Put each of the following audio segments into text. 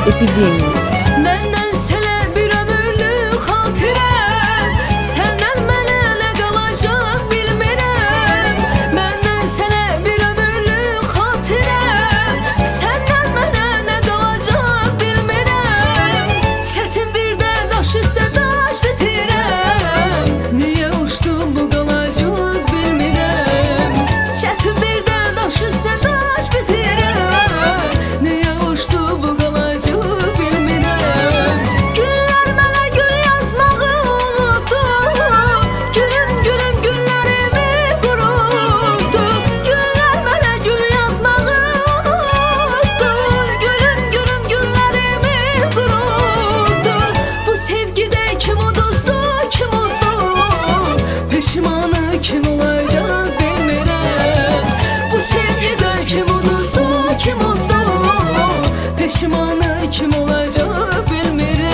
Epidemiya. Məndən sənə bir ömürlük xatirə, səndən mənə nə qalacaq bilmirəm. Məndən sənə bir ömürlük xatirə, səndən mənə nə qalacaq bilmirəm. Çətin bir də daş üstə daş bitirəm, niyə uçdum bu qalacaq bilmirəm. Çətin bir də daş üstə daş bitirəm, niyə uçdum bu qalacaq bilmirəm. Güllər mənə gül yazmağı unutdu, gülüm gülüm güllərimi qurutdu. Güllər mənə gül yazmağı unutdu, gülüm gülüm güllərimi qurutdu. Bu sevgidə kim uduzdu, kim uddu, peşimanı kim olacaq bilmirəm. Bu sevgidə kim uduzdu, kim uddu, peşimanı kim olacaq bilmirəm.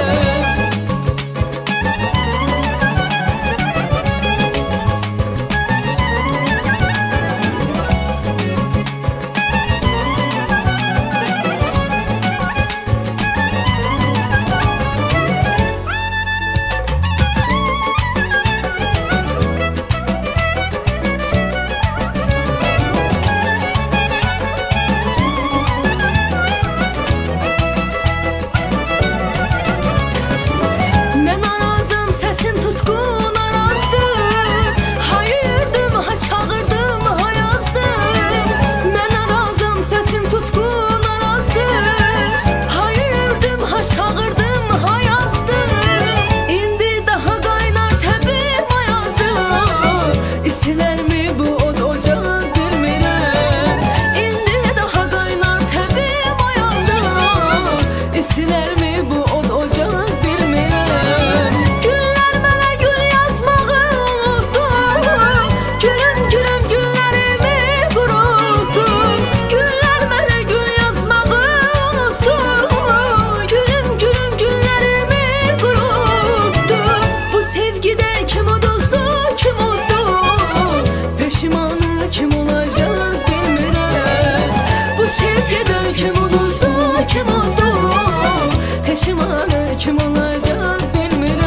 Mən arazım, səsim tutqun arazdır. Hayırdım, ha çağırdım, ha yazdım. Mən arazım, səsim tutqun arazdır. Hayırdım, ha çağırdım, ha yazdım. İndi daha qaynar təbim ayazdır. İsilərmi bu od ocaq bilmirəm. İndi daha qaynar təbim ayazdır. İsilərmi bu od ocaq bilmirəm. Güllər mənə gül yazmağı unutdu, gülüm gülüm güllərimi qurutdu. Güllər mənə gül yazmağı unutdu, gülüm gülüm güllərimi qurutdu. Bu sevgidə kim uduzdu, kim uddu, peşimanı kim olacaq bilmirəm. Bu sevgidə kim uduzdu, kim uddu, peşimanı kim olacaq bilmirəm.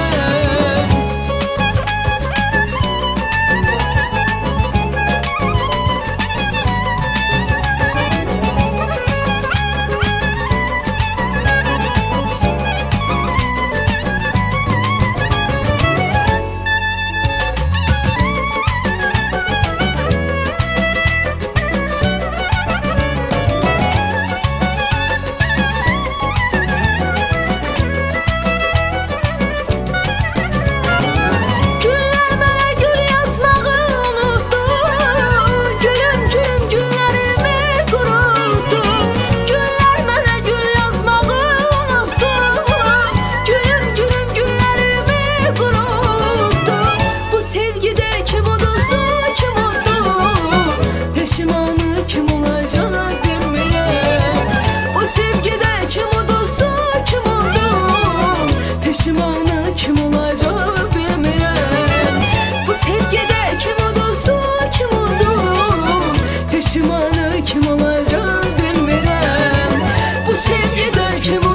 Güllər mənə gül yazmağı unutdu, gülüm gülüm güllərimi qurutdu. Güllər mənə gül yazmağı unutdu, gülüm gülüm güllərimi qurutdu. Bu sevgidə kim uduzdu, kim uddu, peşimanı kim olacaq bilmirəm. Bu sevgidə kim uduzdu, kim uddu, peşimanı kim olacaq bilmirəm. Bu sevgidə kim uduzdu, kim uddu, peşimanı kim olacaq bilmirəm. Bu sevgidə kim